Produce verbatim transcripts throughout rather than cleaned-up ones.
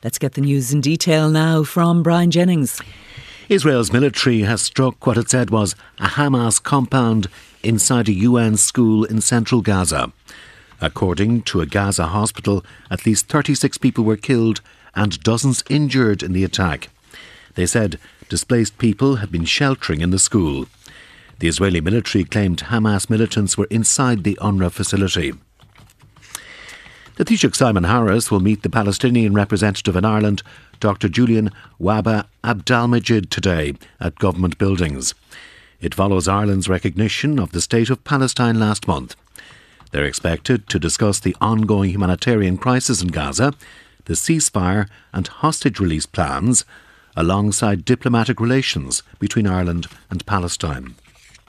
Let's get the news in detail now from Brian Jennings. Israel's military has struck what it said was a Hamas compound inside a U N school in central Gaza. According to a Gaza hospital, at least thirty-six people were killed and dozens injured in the attack. They said displaced people had been sheltering in the school. The Israeli military claimed Hamas militants were inside the UNRWA facility. The Taoiseach Simon Harris will meet the Palestinian representative in Ireland, Doctor Julian Wahba Abdelmajid, today at government buildings. It follows Ireland's recognition of the State of Palestine last month. They're expected to discuss the ongoing humanitarian crisis in Gaza, the ceasefire and hostage release plans, alongside diplomatic relations between Ireland and Palestine.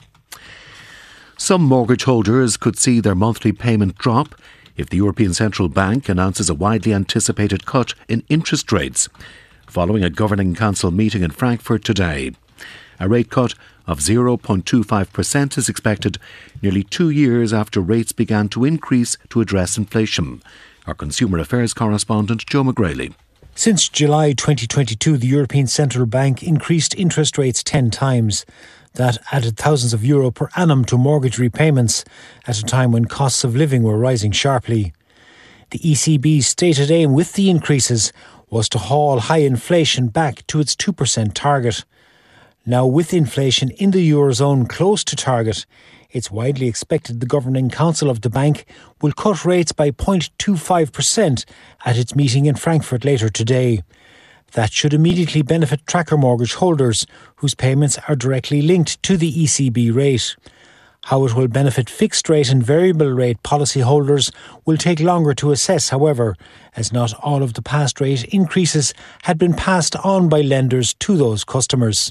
Some mortgage holders could see their monthly payment drop if the European Central Bank announces a widely anticipated cut in interest rates, following a Governing Council meeting in Frankfurt today. A rate cut of zero point two five percent is expected nearly two years after rates began to increase to address inflation. Our Consumer Affairs correspondent Joe McGraley. Since July twenty twenty-two, the European Central Bank increased interest rates ten times. That added thousands of euro per annum to mortgage repayments at a time when costs of living were rising sharply. The E C B's stated aim with the increases was to haul high inflation back to its two percent target. Now, with inflation in the Eurozone close to target, it's widely expected the Governing Council of the bank will cut rates by zero point two five percent at its meeting in Frankfurt later today. That should immediately benefit tracker mortgage holders whose payments are directly linked to the E C B rate. How it will benefit fixed rate and variable rate policy holders will take longer to assess, however, as not all of the past rate increases had been passed on by lenders to those customers.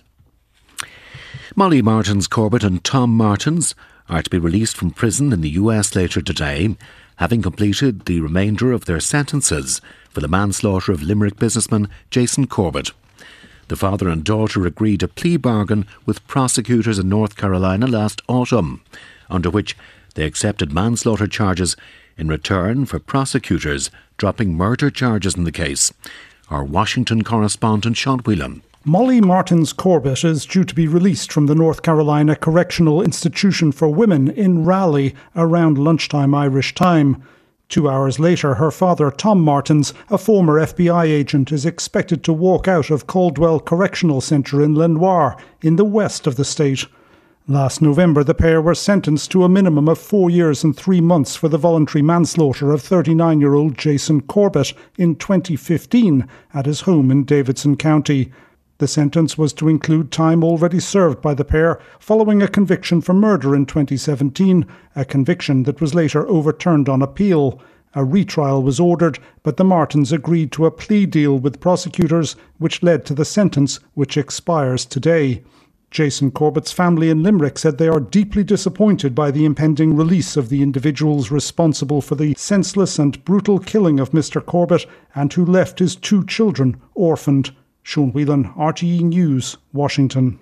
Molly Martins Corbett and Tom Martins are to be released from prison in the U S later today, having completed the remainder of their sentences for the manslaughter of Limerick businessman Jason Corbett. The father and daughter agreed a plea bargain with prosecutors in North Carolina last autumn, under which they accepted manslaughter charges in return for prosecutors dropping murder charges in the case. Our Washington correspondent Sean Whelan. Molly Martins Corbett is due to be released from the North Carolina Correctional Institution for Women in Raleigh around lunchtime Irish time. Two hours later, her father, Tom Martins, a former F B I agent, is expected to walk out of Caldwell Correctional Centre in Lenoir, in the west of the state. Last November, the pair were sentenced to a minimum of four years and three months for the voluntary manslaughter of thirty-nine-year-old Jason Corbett in twenty fifteen at his home in Davidson County. The sentence was to include time already served by the pair following a conviction for murder in twenty seventeen, a conviction that was later overturned on appeal. A retrial was ordered, but the Martins agreed to a plea deal with prosecutors, which led to the sentence, which expires today. Jason Corbett's family in Limerick said they are deeply disappointed by the impending release of the individuals responsible for the senseless and brutal killing of Mister Corbett and who left his two children orphaned. Sean Whelan, R T E News, Washington.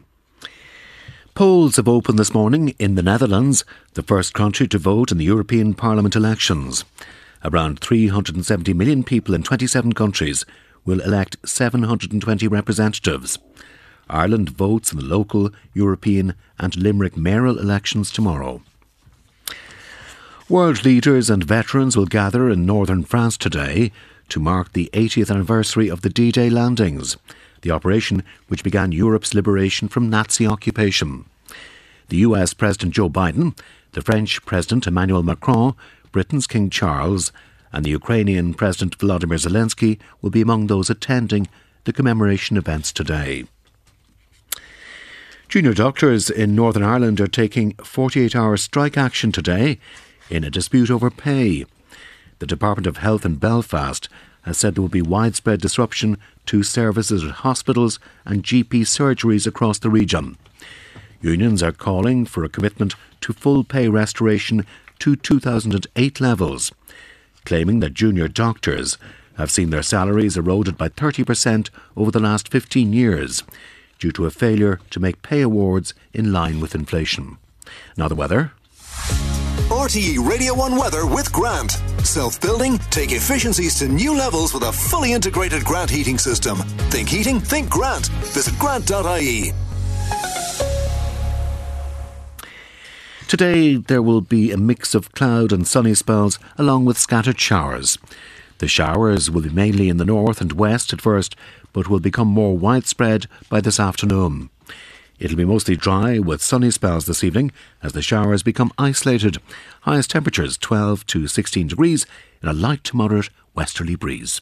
Polls have opened this morning in the Netherlands, the first country to vote in the European Parliament elections. Around three hundred seventy million people in twenty-seven countries will elect seven hundred twenty representatives. Ireland votes in the local, European and Limerick mayoral elections tomorrow. World leaders and veterans will gather in northern France today to mark the eightieth anniversary of the D-Day landings, the operation which began Europe's liberation from Nazi occupation. The U S President Joe Biden, the French President Emmanuel Macron, Britain's King Charles and the Ukrainian President Volodymyr Zelensky will be among those attending the commemoration events today. Junior doctors in Northern Ireland are taking forty-eight hour strike action today in a dispute over pay. The Department of Health in Belfast has said there will be widespread disruption to services at hospitals and G P surgeries across the region. Unions are calling for a commitment to full pay restoration to two thousand eight levels, claiming that junior doctors have seen their salaries eroded by thirty percent over the last fifteen years due to a failure to make pay awards in line with inflation. Now the weather. R T E Radio one weather with Grant. Self-building, take efficiencies to new levels with a fully integrated Grant heating system. Think heating, think Grant. Visit grant dot I E. Today there will be a mix of cloud and sunny spells along with scattered showers. The showers will be mainly in the north and west at first, but will become more widespread by this afternoon. It'll be mostly dry with sunny spells this evening as the showers become isolated. Highest temperatures twelve to sixteen degrees in a light to moderate westerly breeze.